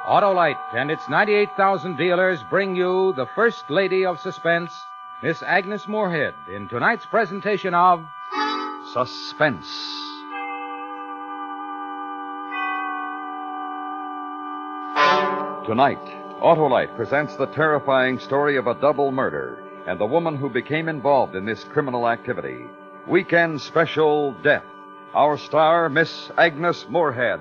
Autolite and its 98,000 dealers bring you the First Lady of Suspense, Miss Agnes Moorehead, in tonight's presentation of Suspense. Tonight, Autolite presents the terrifying story of a double murder and the woman who became involved in this criminal activity. Weekend Special Death. Our star, Miss Agnes Moorehead.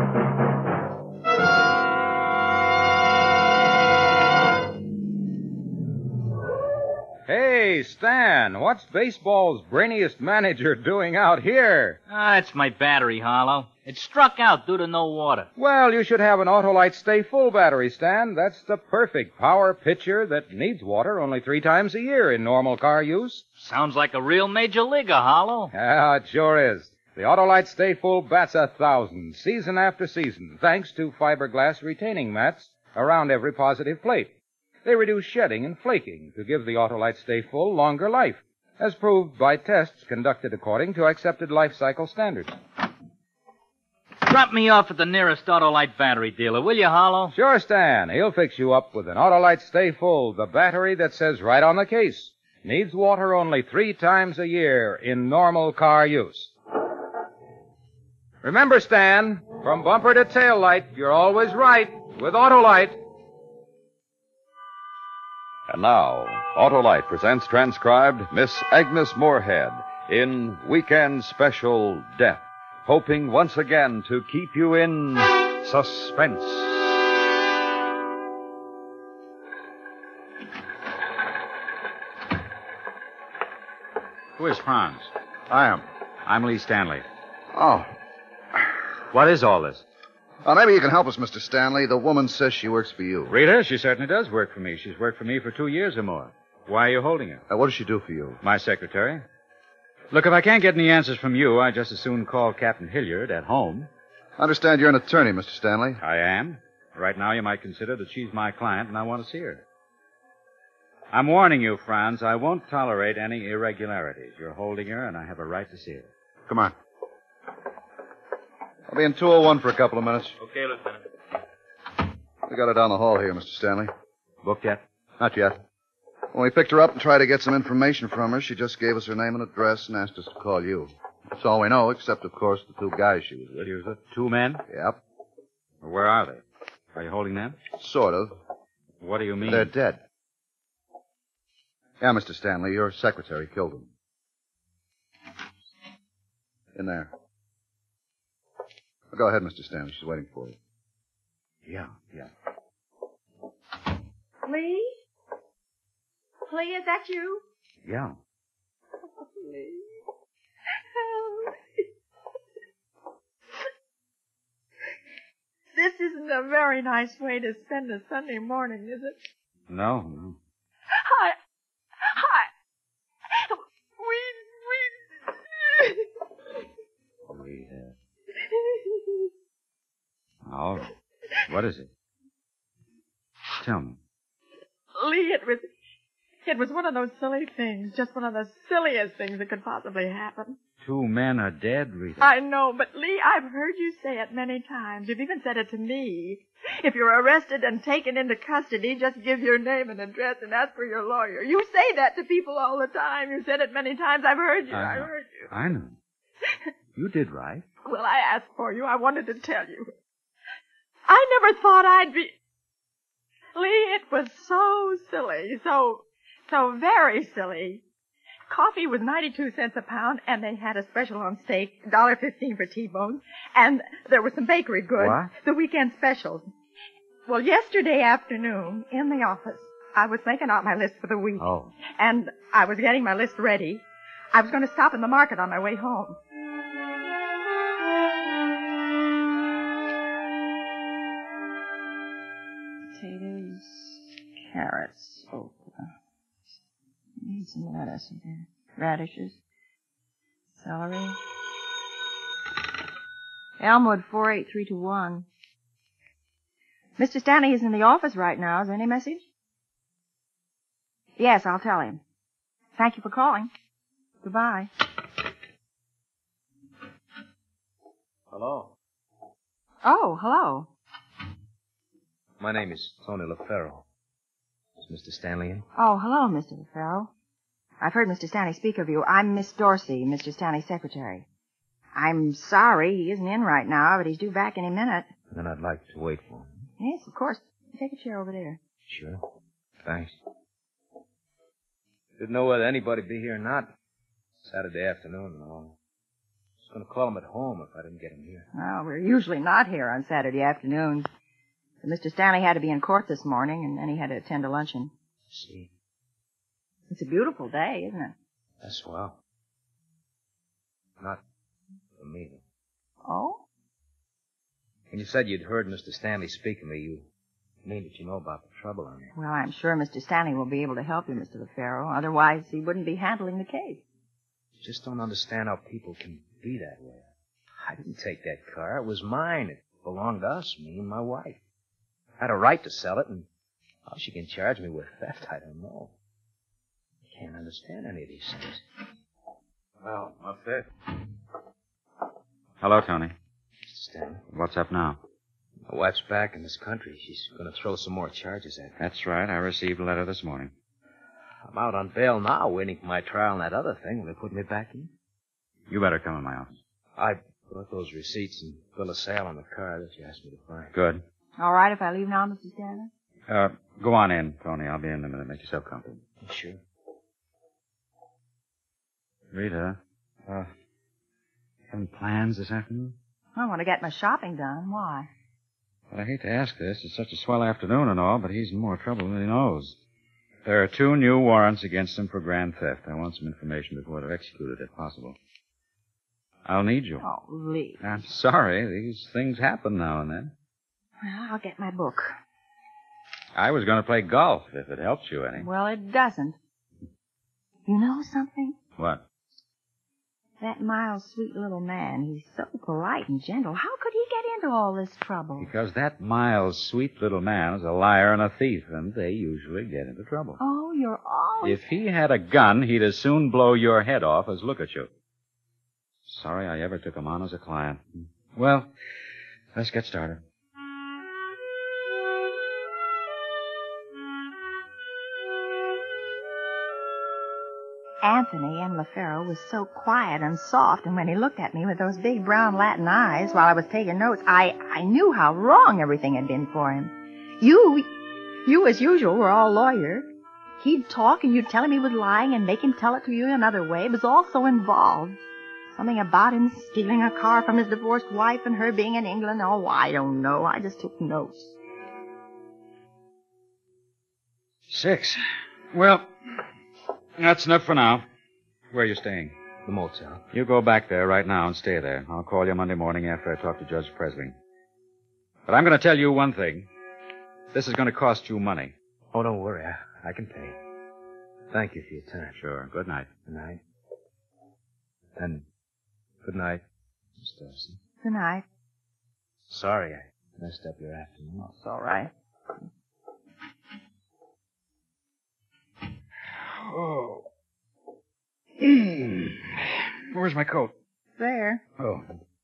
Hey, Stan, what's baseball's brainiest manager doing out here? It's my battery, Harlow. It struck out due to no water. Well, you should have an Autolite Stay Full battery, Stan. That's the perfect power pitcher that needs water only 3 times a year in normal car use. Sounds like a real major leaguer, Harlow. Yeah, it sure is. The Autolite Stay Full bats 1,000, season after season, thanks to fiberglass retaining mats around every positive plate. They reduce shedding and flaking to give the Autolite Stay Full longer life, as proved by tests conducted according to accepted life cycle standards. Drop me off at the nearest Autolite battery dealer, will you, Harlow? Sure, Stan. He'll fix you up with an Autolite Stay Full, the battery that says right on the case, needs water only 3 times a year in normal car use. Remember, Stan, from bumper to tail light, you're always right with Autolite. And now, Autolite presents transcribed Miss Agnes Moorehead in Weekend Special Death, hoping once again to keep you in suspense. Who is Franz? I am. I'm Lee Stanley. Oh. What is all this? Maybe you can help us, Mr. Stanley. The woman says she works for you. Rita, she certainly does work for me. She's worked for me for 2 years or more. Why are you holding her? What does she do for you? My secretary. Look, if I can't get any answers from you, I'd just as soon call Captain Hilliard at home. I understand you're an attorney, Mr. Stanley. I am. Right now, you might consider that she's my client, and I want to see her. I'm warning you, Franz, I won't tolerate any irregularities. You're holding her, and I have a right to see her. Come on. I'll be in 201 for a couple of minutes. Okay, Lieutenant. We got her down the hall here, Mr. Stanley. Booked yet? Not yet. When we picked her up and tried to get some information from her, she just gave us her name and address and asked us to call you. That's all we know, except, of course, the 2 guys she was with. She was with 2 men? Yep. Where are they? Are you holding them? Sort of. What do you mean? They're dead. Yeah, Mr. Stanley, your secretary killed them. In there. Go ahead, Mr. Stanley. She's waiting for you. Yeah. Lee? Lee, is that you? Yeah. Oh, Lee. This isn't a very nice way to spend a Sunday morning, is it? No. Hi. All right. What is it? Tell me. Lee, it was one of those silly things. Just one of the silliest things that could possibly happen. 2 men are dead, Rita. I know, but Lee, I've heard you say it many times. You've even said it to me. If you're arrested and taken into custody, just give your name and address and ask for your lawyer. You say that to people all the time. You said it many times. I've heard you. I heard you. I know. You did right. Well, I asked for you. I wanted to tell you. I never thought I'd be... Lee, it was so silly. So very silly. Coffee was 92 cents a pound, and they had a special on steak, $1.15 for T-bones, and there were some bakery goods. What? The weekend specials. Well, yesterday afternoon, in the office, I was making out my list for the week. Oh. And I was getting my list ready. I was going to stop in the market on my way home. Potatoes, carrots, okra. Need some lettuce in there. Radishes, celery. Elmwood 48321. Mr. Stanley is in the office right now. Is there any message? Yes, I'll tell him. Thank you for calling. Goodbye. Hello. Oh, hello. My name is Tony LaFaro. Is Mr. Stanley in? Oh, hello, Mr. LaFaro. I've heard Mr. Stanley speak of you. I'm Miss Dorsey, Mr. Stanley's secretary. I'm sorry he isn't in right now, but he's due back any minute. Then I'd like to wait for him. Yes, of course. Take a chair over there. Sure. Thanks. Didn't know whether anybody'd be here or not. Saturday afternoon and all. I was going to call him at home if I didn't get him here. Well, we're usually not here on Saturday afternoons. But Mr. Stanley had to be in court this morning, and then he had to attend a luncheon. See? It's a beautiful day, isn't it? That's swell. Not for me. Oh? When you said you'd heard Mr. Stanley speak to me, you mean that you know about the trouble I'm in. Well, I'm sure Mr. Stanley will be able to help you, Mr. LaFaro. Otherwise, he wouldn't be handling the case. Just don't understand how people can be that way. I didn't take that car. It was mine. It belonged to us, me and my wife. I had a right to sell it, and how she can charge me with theft, I don't know. I can't understand any of these things. Well, what's this? Hello, Tony. Mr. Stanley, What's up now? my wife's back in this country. She's going to throw some more charges at me. That's right. I received a letter this morning. I'm out on bail now, waiting for my trial and that other thing. Will they put me back in? You better come in my office. I brought those receipts and bill of sale on the car that you asked me to find. Good. All right if I leave now, Mr. Stanley? Go on in, Tony. I'll be in a minute. Make yourself comfortable. Sure. Rita, having plans this afternoon? I want to get my shopping done. Why? Well, I hate to ask this. It's such a swell afternoon and all, but he's in more trouble than he knows. There are 2 new warrants against him for grand theft. I want some information before they're executed, if possible. I'll need you. Oh, Lee. I'm sorry. These things happen now and then. Well, I'll get my book. I was going to play golf, if it helps you any. Well, it doesn't. You know something? What? That mild, sweet little man, he's so polite and gentle. How could he get into all this trouble? Because that mild, sweet little man is a liar and a thief, and they usually get into trouble. Oh, you're always... If he had a gun, he'd as soon blow your head off as look at you. Sorry I ever took him on as a client. Well, let's get started. Anthony M. LaFaro was so quiet and soft, and when he looked at me with those big brown Latin eyes while I was taking notes, I knew how wrong everything had been for him. You as usual, were all lawyers. He'd talk and you'd tell him he was lying and make him tell it to you another way. It was all so involved. Something about him stealing a car from his divorced wife and her being in England. Oh, I don't know. I just took notes. 6. Well, that's enough for now. Where are you staying? The motel. You go back there right now and stay there. I'll call you Monday morning after I talk to Judge Presley. But I'm going to tell you one thing. This is going to cost you money. Oh, don't worry. I can pay. Thank you for your time. Sure. Good night. Good night. And good night, Miss Dorsey. Good night. Sorry I messed up your afternoon. It's all right. Oh. Where's my coat? There. Oh.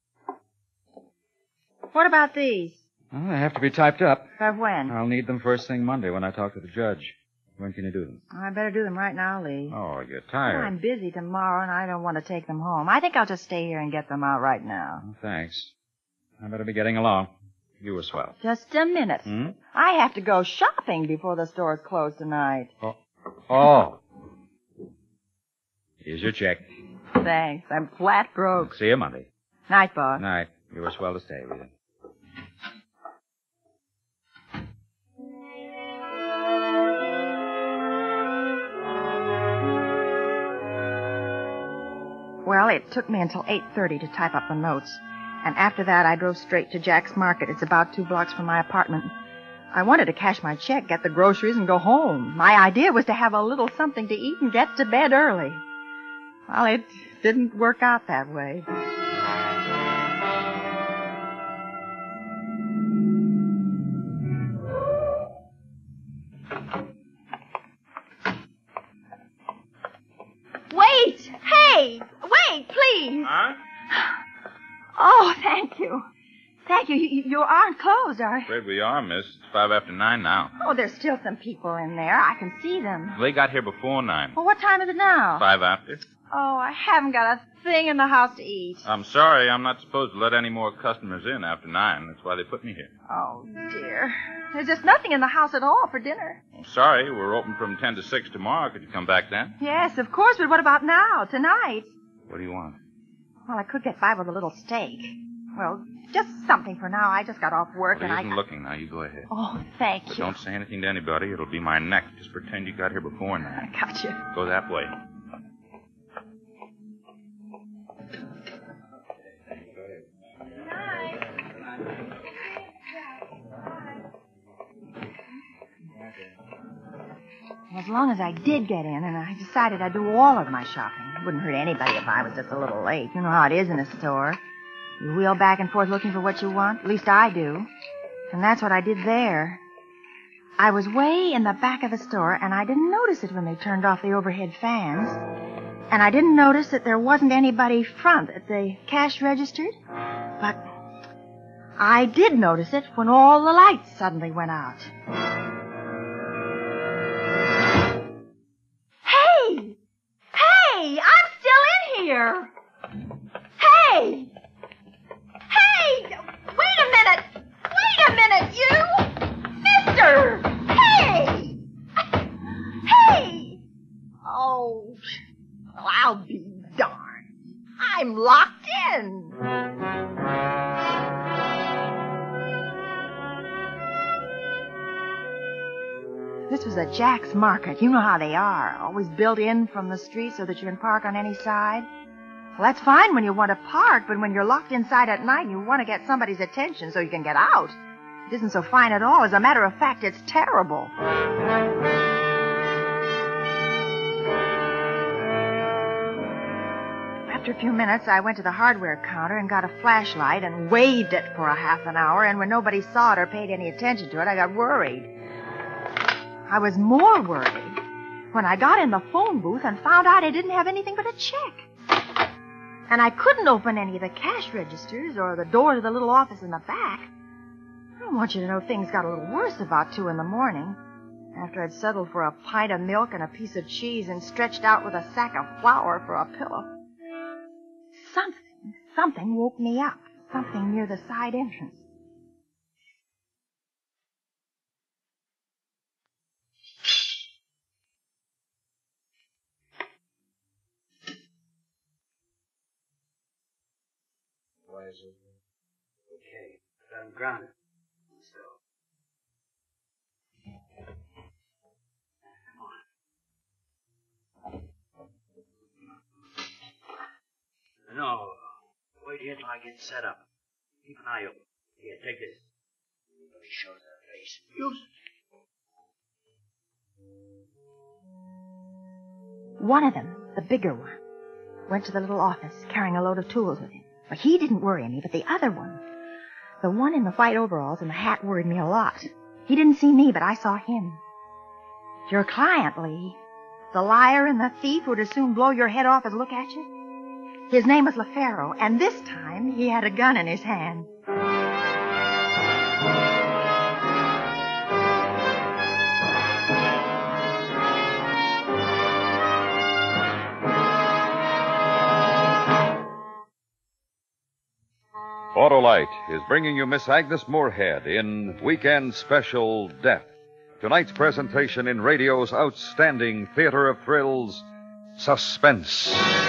What about these? Well, they have to be typed up. For when? I'll need them first thing Monday when I talk to the judge. When can you do them? I better do them right now, Lee. Oh, you're Well, tired. I'm busy tomorrow, and I don't want to take them home. I think I'll just stay here and get them out right now. Oh, thanks. I better be getting along. You were swell. Just a minute. Hmm? I have to go shopping before the store's closed tonight. Oh. Here's your check. Thanks. I'm flat broke. See you Monday. Night, boss. Night. You were swell to stay, Rita. Well, it took me until 8:30 to type up the notes. And after that, I drove straight to Jack's Market. It's about 2 blocks from my apartment. I wanted to cash my check, get the groceries, and go home. My idea was to have a little something to eat and get to bed early. Well, it didn't work out that way. Wait! Hey! Wait, please! Huh? Oh, thank you. thank you. You aren't closed, are you? Afraid we are, miss. It's 5 after 9 now. Oh, there's still some people in there. I can see them. They got here before 9. Well, what time is it now? 5 after. Oh, I haven't got a thing in the house to eat. I'm sorry. I'm not supposed to let any more customers in after 9. That's why they put me here. Oh, dear. There's just nothing in the house at all for dinner. I'm sorry. We're open from 10 to 6 tomorrow. Could you come back then? Yes, of course, but what about now, tonight? What do you want? Well, I could get by with a little steak. Well, just something for now. I just got off work Well, and he isn't looking now. You go ahead. Oh, thank But you. don't say anything to anybody. It'll be my neck. Just pretend you got here before 9. I got you. Go that way. As long as I did get in, and I decided I'd do all of my shopping. It wouldn't hurt anybody if I was just a little late. You know how it is in a store. You wheel back and forth looking for what you want. At least I do. And that's what I did there. I was way in the back of the store, and I didn't notice it when they turned off the overhead fans. And I didn't notice that there wasn't anybody front at the cash registered. But I did notice it when all the lights suddenly went out. Hey, I'm still in here. Hey! Hey! Wait a minute, you! Mister! Hey! Hey! Oh, well, I'll be darned. I'm locked in. This was a Jack's Market. You know how they are. Always built in from the street so that you can park on any side. Well, that's fine when you want to park, but when you're locked inside at night and you want to get somebody's attention so you can get out, it isn't so fine at all. As a matter of fact, it's terrible. After a few minutes, I went to the hardware counter and got a flashlight and waved it for a half an hour, and when nobody saw it or paid any attention to it, I got worried. I was more worried when I got in the phone booth and found out I didn't have anything but a check. And I couldn't open any of the cash registers or the door to the little office in the back. I want you to know things got a little worse about 2 in the morning, after I'd settled for a pint of milk and a piece of cheese and stretched out with a sack of flour for a pillow. Something woke me up, something near the side entrance. Okay, but I'm grounded. Let's go. Come on. No, wait here till I get set up. Keep an eye open. Here, take this. Nobody shows their face. Use it. One of them, the bigger one, went to the little office carrying a load of tools with him. But he didn't worry me, but the other one, the one in the white overalls and the hat, worried me a lot. He didn't see me, but I saw him. Your client, Lee. The liar and the thief who'd as soon blow your head off as look at you. His name was LaFaro, and this time he had a gun in his hand. Autolite is bringing you Miss Agnes Moorehead in Weekend Special Death. Tonight's presentation in radio's outstanding theater of thrills, Suspense.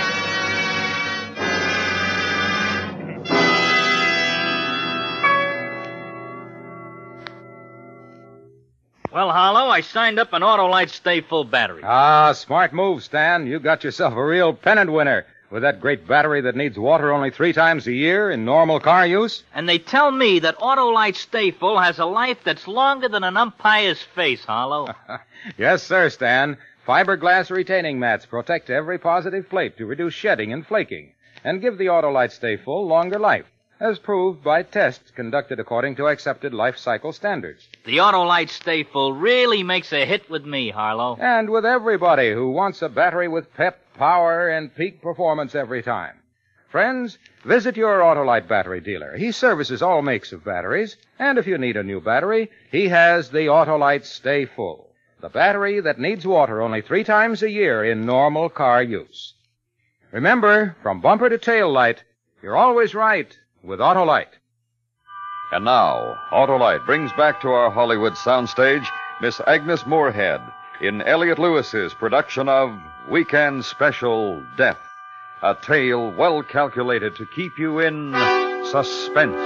Well, Harlow, I signed up an Autolite Stay Full battery. Ah, smart move, Stan. You got yourself a real pennant winner. With that great battery that needs water only 3 times a year in normal car use? And they tell me that Autolite Stay Full has a life that's longer than an umpire's face, Harlow. Yes, sir, Stan. Fiberglass retaining mats protect every positive plate to reduce shedding and flaking and give the Autolite Stay Full longer life, as proved by tests conducted according to accepted life cycle standards. The Autolite Stay Full really makes a hit with me, Harlow. And with everybody who wants a battery with pep, power, and peak performance every time. friends, visit your Autolite battery dealer. He services all makes of batteries, and if you need a new battery, he has the Autolite Stay Full, the battery that needs water only 3 times a year in normal car use. Remember, from bumper to tail light, you're always right with Autolite. And now, Autolite brings back to our Hollywood soundstage Miss Agnes Moorehead in Elliot Lewis's production of Weekend Special Death, a tale well calculated to keep you in suspense.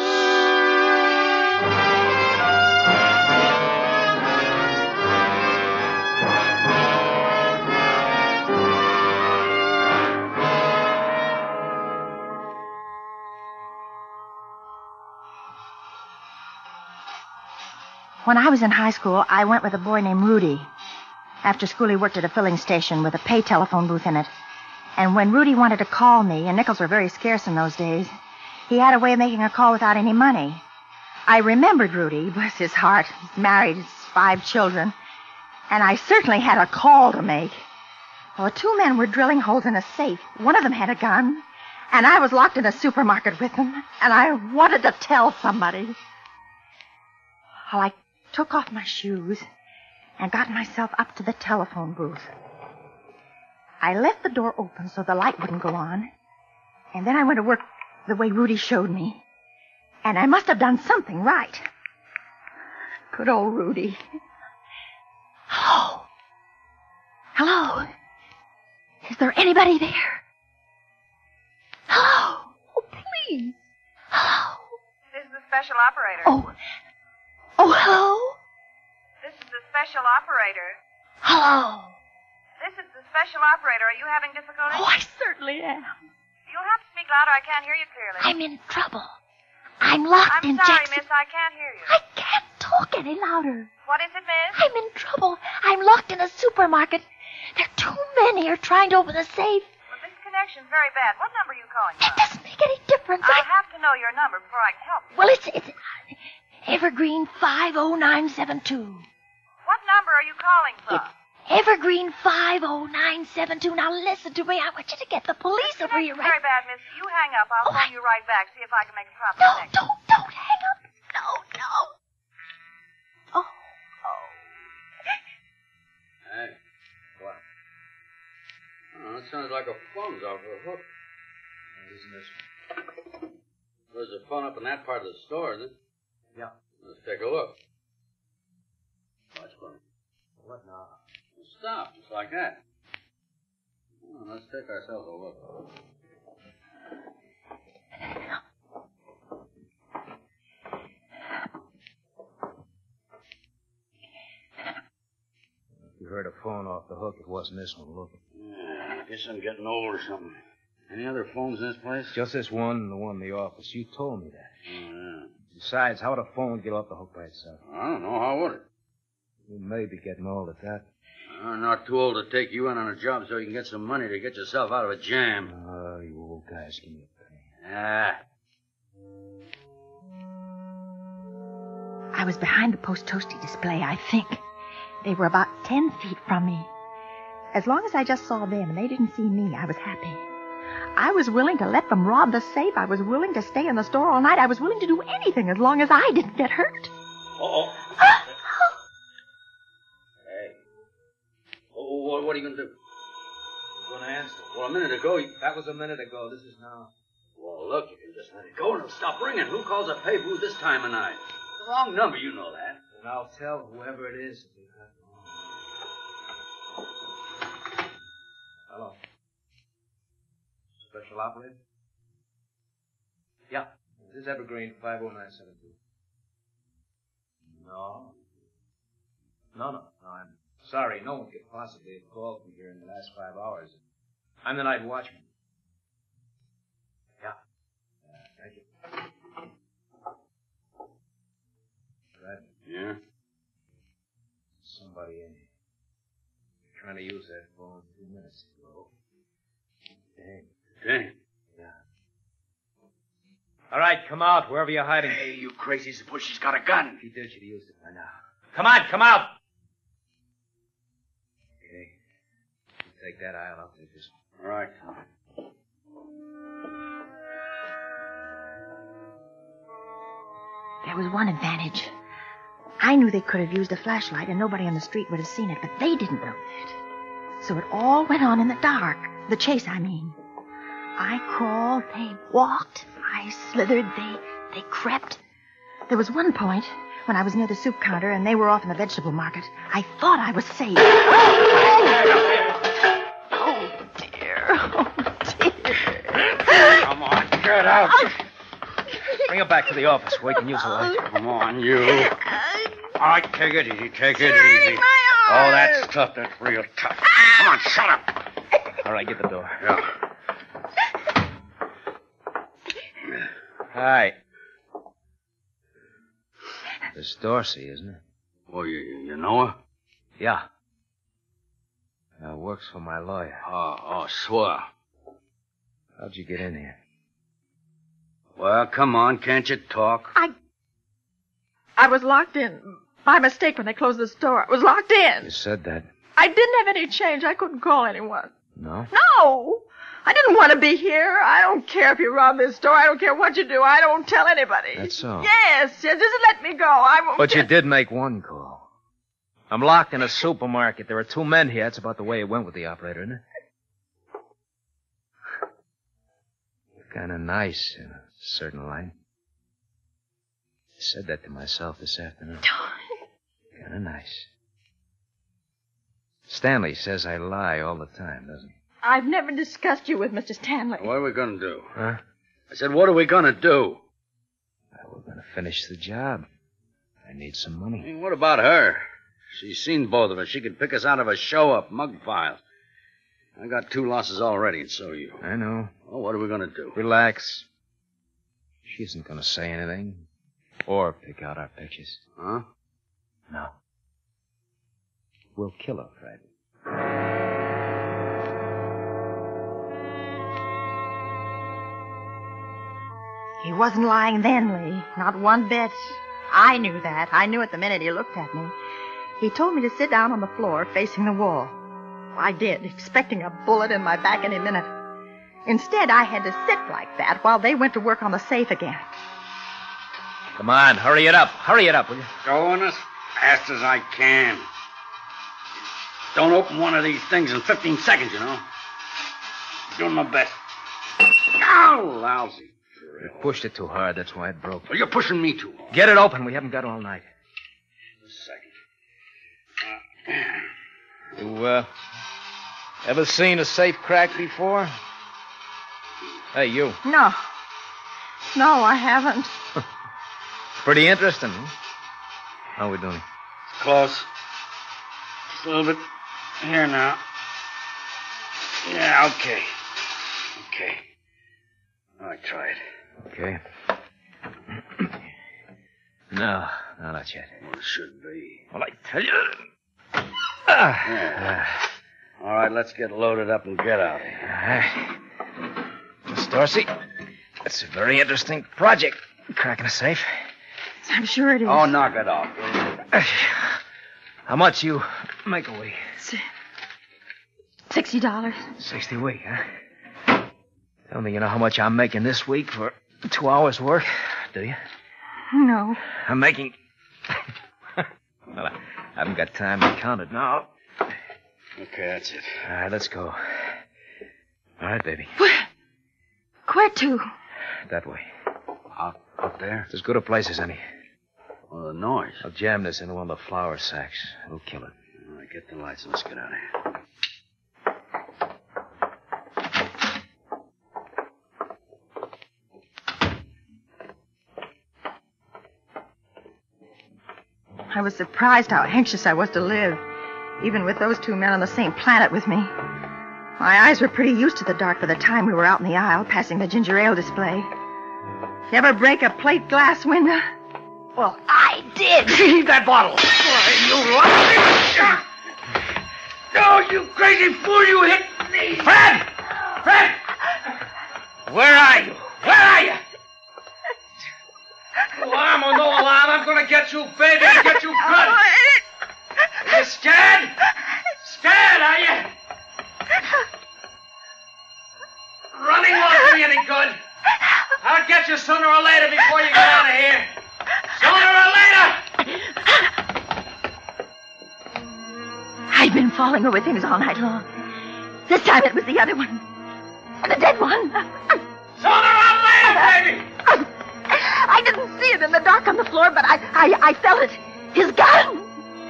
When I was in high school, I went with a boy named Rudy. After school, he worked at a filling station with a pay telephone booth in it. And when Rudy wanted to call me, and nickels were very scarce in those days, he had a way of making a call without any money. I remembered Rudy, bless his heart. He's married, has 5 children. And I certainly had a call to make. Well, 2 men were drilling holes in a safe. One of them had a gun, and I was locked in a supermarket with them, and I wanted to tell somebody. Well, I took off my shoes and got myself up to the telephone booth. I left the door open so the light wouldn't go on, and then I went to work the way Rudy showed me. And I must have done something right. Good old Rudy. Hello? Hello? Is there anybody there? Hello? Oh, please. Hello? This is the special operator. Oh, hello? This is the special operator. Hello? This is the special operator. Are you having difficulty? Oh, I certainly am. You'll have to speak louder. I can't hear you clearly. I'm in trouble. I'm locked in I'm sorry, Jackson. miss. I can't hear you. I can't talk any louder. What is it, miss? I'm in trouble. I'm locked in a supermarket. There are 2 men here trying to open the safe. Well, this connection's very bad. What number are you calling That from? doesn't make any difference. I'll have to know your number before I can help you. Well, it's Evergreen 50972. What number are you calling from? Evergreen 50972. Now listen to me. I want you to get the police over here, right? Very bad, miss. You hang up. I'll phone you right back. See if I can make a proper No, connection. don't hang up. No. Oh. Hey, what? Oh, that sounds like a phone's off the hook. Isn't this? There's a phone up in that part of the store, isn't it? Yeah. Let's take a look. Watch for me. What now? Well, stop, just like that. Oh, let's take ourselves a look. If you heard a phone off the hook, it wasn't this one. Look. Yeah, I guess I'm getting old or something. Any other phones in this place? Just this one and the one in the office. You told me that. Oh, yeah. Besides, how would a phone get off the hook by itself? I don't know. How would it? You may be getting old at that. I'm not too old to take you in on a job so you can get some money to get yourself out of a jam. Oh, you old guys, give me a penny. Ah. I was behind the Post Toasty display, I think. They were about 10 feet from me. As long as I just saw them and they didn't see me, I was happy. I was willing to let them rob the safe. I was willing to stay in the store all night. I was willing to do anything as long as I didn't get hurt. Uh-oh. Hey. Oh, what are you going to do? I'm going to answer. Well, a minute ago, you... That was a minute ago. This is now. Well, look, you can just let it go and it'll stop ringing. Who calls a pay booth this time of night? The wrong number, you know that. And I'll tell whoever it is. Hello. Special operator? Yeah. This is Evergreen 50972. No. No, I'm sorry. No one could possibly have called me here in the last 5 hours. I'm the night watchman. Yeah. Thank you. Right. Yeah? Somebody in here. Trying to use that phone 2 minutes ago. Dang. Yeah. All right, come out, wherever you're hiding. Hey, you crazy suppose she's got a gun. If you did, she'd have used it by now. Come on, come out! Okay. You take that aisle, I'll take this one. All right. There was one advantage. I knew they could have used a flashlight and nobody on the street would have seen it, but they didn't know that. So it all went on in the dark. The chase, I mean. I crawled, they walked. I slithered, they crept. There was one point when I was near the soup counter and they were off in the vegetable market. I thought I was safe. Oh, dear. Oh, dear. Come on, get out. Bring her back to the office where we can use the light. Come on, you. All right, take it easy, take it easy. My arm. Oh, that's tough. That's real tough. Come on, shut up. All right, get the door. Yeah. Hi. Miss Dorsey, isn't it? Well, you know her? Yeah. Works for my lawyer. Oh, swell. How'd you get in here? Well, come on, can't you talk? I was locked in by mistake when they closed the store. I was locked in. You said that. I didn't have any change. I couldn't call anyone. No? No! I didn't want to be here. I don't care if you rob this store. I don't care what you do. I don't tell anybody. That's so. Yes. Just let me go. I won't. But you did make one call. I'm locked in a supermarket. There are 2 men here. That's about the way it went with the operator, isn't it? Kind of nice in a certain line. I said that to myself this afternoon. Kind of nice. Stanley says I lie all the time, doesn't he? I've never discussed you with Mr. Stanley. What are we going to do? Huh? I said, what are we going to do? Well, we're going to finish the job. I need some money. Hey, what about her? She's seen both of us. She could pick us out of a show-up mug file. I got 2 losses already, and so you. I know. Well, what are we going to do? Relax. She isn't going to say anything. Or pick out our pictures. Huh? No. We'll kill her, Fred. He wasn't lying then, Lee. Not one bit. I knew that. I knew it the minute he looked at me. He told me to sit down on the floor facing the wall. I did, expecting a bullet in my back any minute. Instead, I had to sit like that while they went to work on the safe again. Come on, hurry it up. Hurry it up, will you? Going as fast as I can. Don't open one of these things in 15 seconds, you know. Doing my best. Ow, lousy. You pushed it too hard, that's why it broke. Well, you're pushing me too hard. Get it open. We haven't got all night. Just a second. You, ever seen a safe crack before? Hey, you. No. No, I haven't. Pretty interesting, huh? How are we doing? Close. Just a little bit here now. Yeah, okay. Okay. All right, try it. Okay. No, not yet. Well, it should be. Well, I tell you. Yeah. All right, let's get loaded up and get out of here. Miss Dorsey, it's a very interesting project, cracking a safe. I'm sure it is. Oh, knock it off. How much you make a week? $60. 60 a week, huh? Tell me you know how much I'm making this week for 2 hours' work, do you? No. I'm making... Well, I haven't got time to count it now. Okay, that's it. All right, let's go. All right, baby. Where to? That way. Up there? It's as good a place as any. Well, the noise. I'll jam this into one of the flour sacks. It'll kill it. All right, get the lights and let's get out of here. I was surprised how anxious I was to live, even with those 2 men on the same planet with me. My eyes were pretty used to the dark by the time we were out in the aisle, passing the ginger ale display. You ever break a plate glass window? Well, I did. Leave that bottle. Oh, you crazy fool, you hit me. Fred! Fred! Where are you? Where are you? Alarm or no alarm, I'm going to get you, baby, and get you good. Are you scared? Scared, are you? Running won't do you any good. I'll get you sooner or later before you get out of here. I've been falling over things all night long. This time it was the other one. The dead one. Sooner or later, baby! I didn't see it in the dark on the floor, but I felt it. His gun.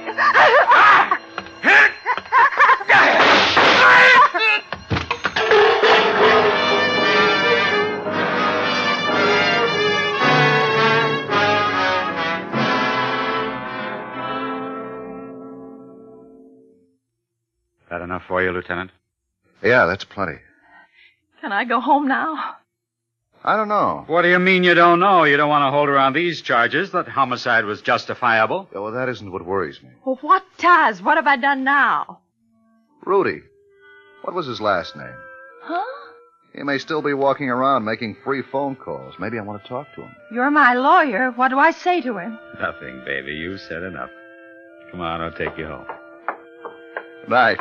That enough for you, Lieutenant? Yeah, that's plenty. Can I go home now? I don't know. What do you mean you don't know? You don't want to hold around these charges that homicide was justifiable? Yeah, well, that isn't what worries me. Well, what does? What have I done now? Rudy. What was his last name? Huh? He may still be walking around making free phone calls. Maybe I want to talk to him. You're my lawyer. What do I say to him? Nothing, baby. You said enough. Come on, I'll take you home. Night.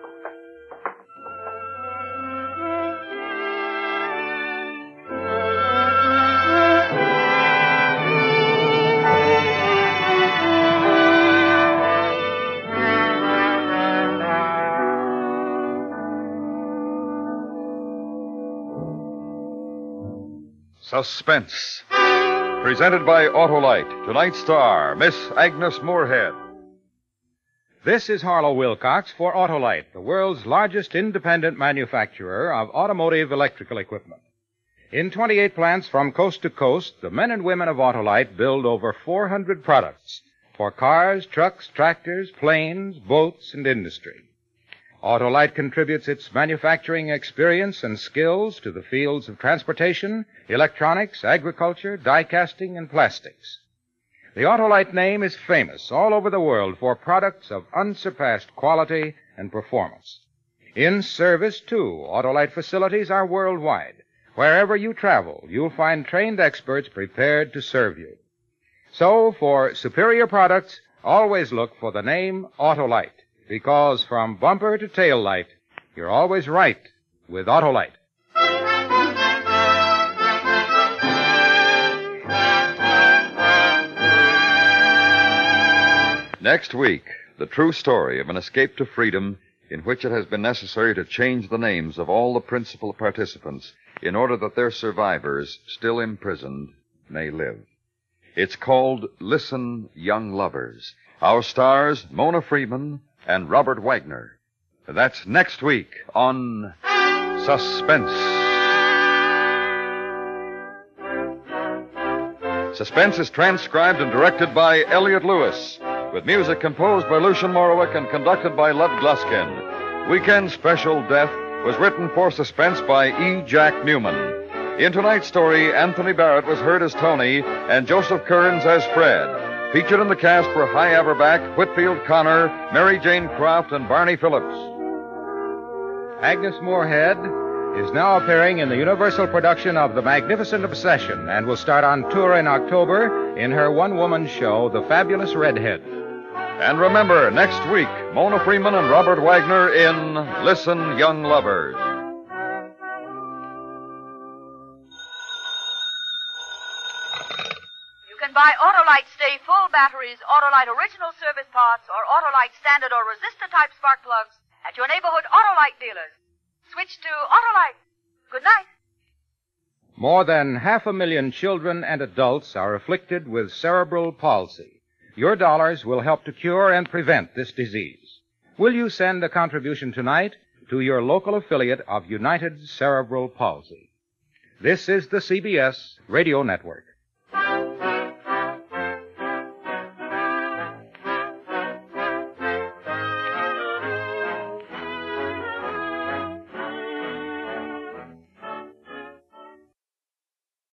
Suspense. Presented by Autolite. Tonight's star, Miss Agnes Moorehead. This is Harlow Wilcox for Autolite, the world's largest independent manufacturer of automotive electrical equipment. In 28 plants from coast to coast, the men and women of Autolite build over 400 products for cars, trucks, tractors, planes, boats, and industry. Autolite contributes its manufacturing experience and skills to the fields of transportation, electronics, agriculture, die casting, and plastics. The Autolite name is famous all over the world for products of unsurpassed quality and performance. In service, too, Autolite facilities are worldwide. Wherever you travel, you'll find trained experts prepared to serve you. So, for superior products, always look for the name Autolite, because from bumper to tail light, you're always right with Autolite. Next week, the true story of an escape to freedom in which it has been necessary to change the names of all the principal participants in order that their survivors, still imprisoned, may live. It's called Listen, Young Lovers. Our stars, Mona Freeman and Robert Wagner. That's next week on Suspense. Suspense is transcribed and directed by Elliot Lewis, with music composed by Lucian Morowick and conducted by Lud Gluskin. Weekend Special Death was written for Suspense by E. Jack Newman. In tonight's story, Anthony Barrett was heard as Tony and Joseph Kearns as Fred. Featured in the cast were Hy Averback, Whitfield Connor, Mary Jane Croft, and Barney Phillips. Agnes Moorehead is now appearing in the Universal production of The Magnificent Obsession and will start on tour in October in her one-woman show, The Fabulous Redhead. And remember, next week, Mona Freeman and Robert Wagner in Listen, Young Lovers. You can buy Autolite Stay Full batteries, Autolite Original Service Parts, or Autolite Standard or Resistor-type spark plugs at your neighborhood Autolite dealers. Switch to Autolite. Good night. More than 500,000 children and adults are afflicted with cerebral palsy. Your dollars will help to cure and prevent this disease. Will you send a contribution tonight to your local affiliate of United Cerebral Palsy? This is the CBS Radio Network.